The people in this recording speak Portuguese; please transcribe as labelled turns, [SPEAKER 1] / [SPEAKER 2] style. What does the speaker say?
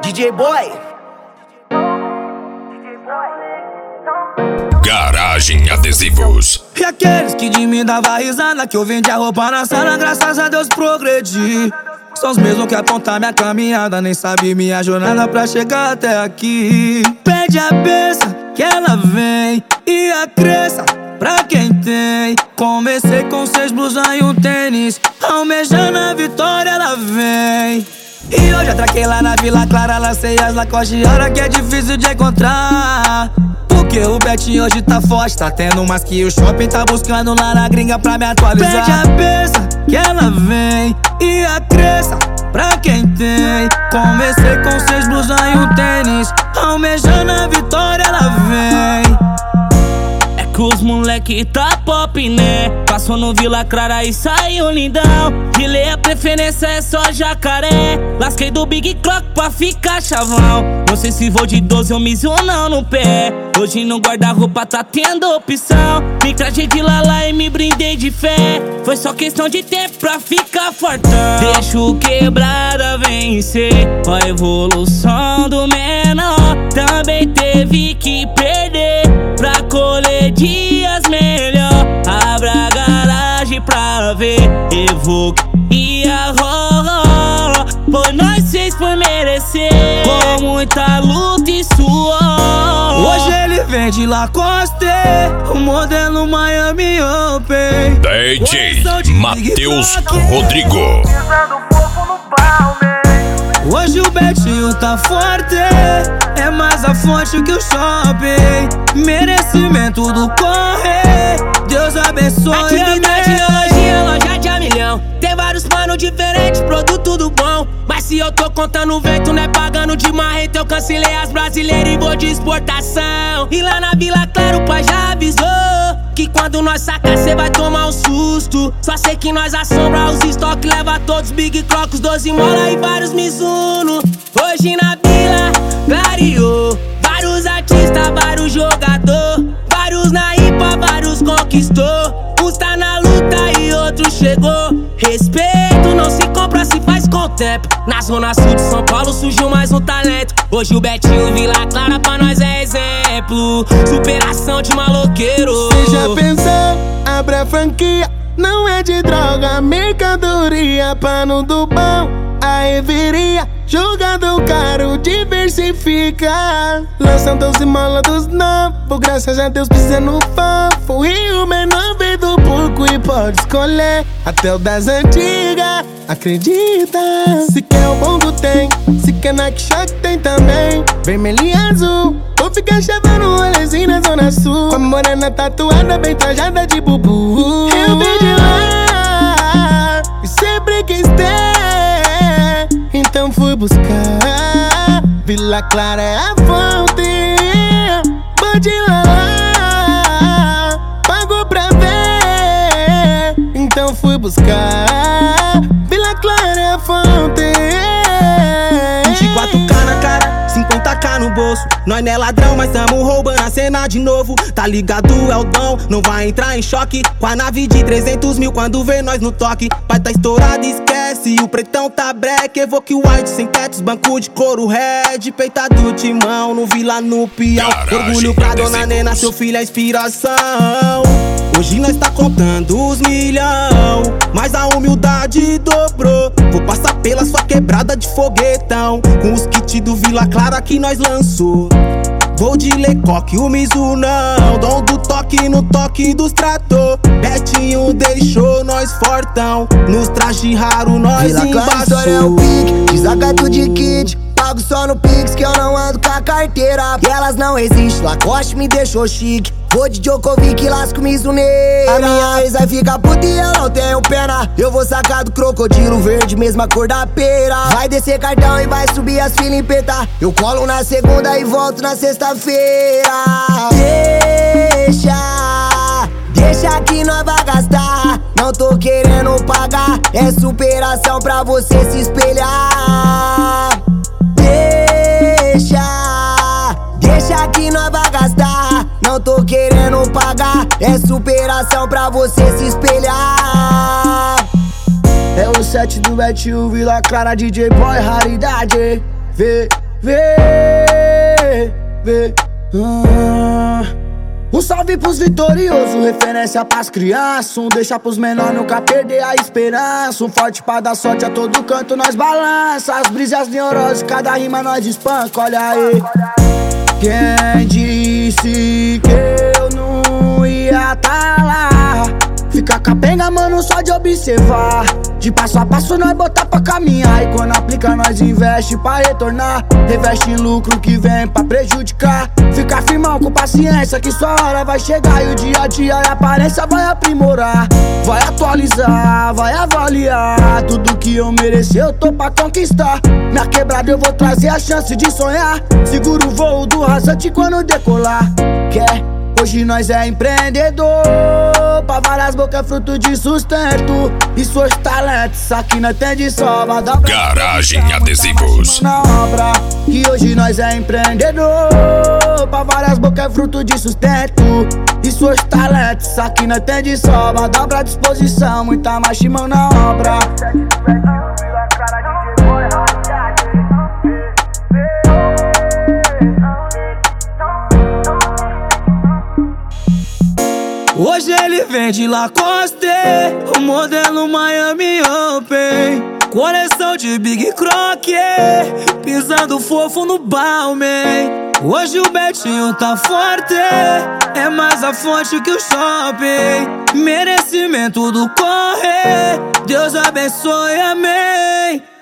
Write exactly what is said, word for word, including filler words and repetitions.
[SPEAKER 1] D J Boy.
[SPEAKER 2] Garagem Adesivos.
[SPEAKER 3] E aqueles que de mim dava risada, que eu vendia roupa na sala, graças a Deus progredi. São os mesmos que apontar minha caminhada, nem sabe minha jornada pra chegar até aqui. Pede a benção que ela vem e a cresça pra quem tem. Comecei com seis blusas e um tênis, almejando a vitória ela vem. E hoje atraquei lá na Vila Clara, lancei as Lacoste, hora que é difícil de encontrar. Porque o Betinho hoje tá forte, tá tendo mais que o shopping, tá buscando lá na gringa pra me atualizar. Pede a benção que ela vem e a cresça pra quem tem. Comecei com seis blusas e um tênis, almejando a vitória ela vem.
[SPEAKER 4] É que os moleque tá pop, né? Passou no Vila Clara e saiu lindão. De lei a preferência é só jacaré. Lasquei do Big Clock pra ficar chavão. Não sei se vou de doze ou miss ou não no pé. Hoje no guarda-roupa tá tendo opção. Me traje de lala e me brindei de fé. Foi só questão de tempo pra ficar fortão. Deixo quebrada vencer. Ó a evolução do menor. Também teve que perder pra colher dias melhor. Abra a garagem pra ver Evoque e a Ró. Pois nós fez por merecer, com muita luta e suor.
[SPEAKER 3] Hoje ele vem de Lacoste, o modelo Miami Open.
[SPEAKER 2] D J Matheus Rodrigo.
[SPEAKER 3] Hoje o Betinho tá forte, é mais a fonte que o shopping. Merecimento do corre, Deus abençoe.
[SPEAKER 4] Atividade, lojinha, loja de a milhão. Tem vários planos diferentes, produto do bom. Mas se eu tô contando vento, não é pagando de marreta. Eu cancelei as brasileiras e vou de exportação. E lá na Vila Clara o pai já avisou que quando nós sacar cê vai tomar um susto. Só sei que nós assombra os estoques, leva todos Big Crocos, doze mola e vários Mizuno. Hoje na Vila clareou, vários artistas, vários jogador. Vários na IPA, vários conquistou. Uns tá na luta e outros chegou. Respeito não se compra, se faz com o tempo. Na zona sul de São Paulo surgiu mais um talento. Hoje o Betinho Vila Clara pra nós é exemplo. Superação de maloqueiro.
[SPEAKER 5] Cê já pensou? Abre a franquia. Não é de droga, mercadoria. Pano do bom, a reveria. Jogador caro, diversifica. Lançam doze mola dos novos. Graças a Deus pisa no fofo. O Rio menor veio do porco e pode escolher até o das antigas. Acredita. Se quer o bongo tem, se quer Nike Shock tem também. Vermelho e azul, vou ficar chavando um rolezinho na zona sul. Com a morena tatuada, bem trajada de bubu. Eu vim de lá e sempre quis ter, então fui buscar. Vila Clara é a fonte, vou de lá, pago pra ver, então fui buscar. Vila Clara é a fonte.
[SPEAKER 3] vinte e quatro K na cara, cinquenta K no bolso. Nós não é ladrão, mas tamo roubando a cena de novo. Tá ligado, é o dom, não vai entrar em choque com a nave de trezentos mil quando vê nós no toque. Pai tá estourado, esquece, o pretão tá breque. Evoque white, sem tetos, banco de couro red. Peitado timão, no Vila no Piau. Orgulho pra dona Nena, seu filho é inspiração. Hoje nós tá contando os milhão, mas a humildade dobrou. Vou passar pela sua quebrada de foguetão, com os kits do Vila Clara que nós lançou. Vou de Lecoque, o Mizuno não. Dom do toque no toque dos trator. Betinho deixou nós fortão, nos traje raro nós
[SPEAKER 1] Vila Clara, história é o pique, desacato de kit. Pago só no Pix que eu não ando com a carteira. E elas não existem, Lacoste me deixou chique. Vou de Djokovic, lasco Mizuneira. A minha ex vai ficar puta e eu não tenho pena. Eu vou sacar do crocodilo verde, mesma cor da pera. Vai descer cartão e vai subir as filas em peta. Eu colo na segunda e volto na sexta-feira. Deixa, deixa que nós vai gastar. Não tô querendo pagar, é superação pra você se espelhar. Deixa, deixa que nós vai gastar. Não tô querendo pagar, é superação pra você se espelhar. É o set do Betinho, Vila Clara, D J Boy, raridade. Vê, vê, vê. Ah. Um salve pros vitoriosos, referência pras crianças. Um deixa pros menores nunca perder a esperança. Um forte pra dar sorte a todo canto, nós balança. As brisas neuroses, cada rima nós despanca, olha aí. Quem disse que eu não ia tá lá? Fica capenga, mano, só de observar. De passo a passo nós botar pra caminhar. E quando aplica nós investe pra retornar. Reveste em lucro que vem pra prejudicar. Fica firmão com paciência que sua hora vai chegar. E o dia a dia e a aparência vai aprimorar. Vai atualizar, vai avaliar. Tudo que eu mereci eu tô pra conquistar. Minha quebrada eu vou trazer a chance de sonhar. Segura o voo do rasante quando decolar. Quer? Hoje nós é empreendedor. Pra várias bocas é fruto de sustento. E seus talentos aqui nós tem de sobra.
[SPEAKER 2] Garagem Adesivos
[SPEAKER 1] na obra. E hoje nós é empreendedor. Pra várias bocas é fruto de sustento. E seus talentos aqui nós tem de sobra. Dobra a disposição, muita machimão na obra.
[SPEAKER 3] Hoje ele vende Lacoste, o modelo Miami Open. Coleção de Big Croc, pisando fofo no Balmain. Hoje o Betinho tá forte, é mais a fonte que o shopping. Merecimento do corre, Deus abençoe, amém.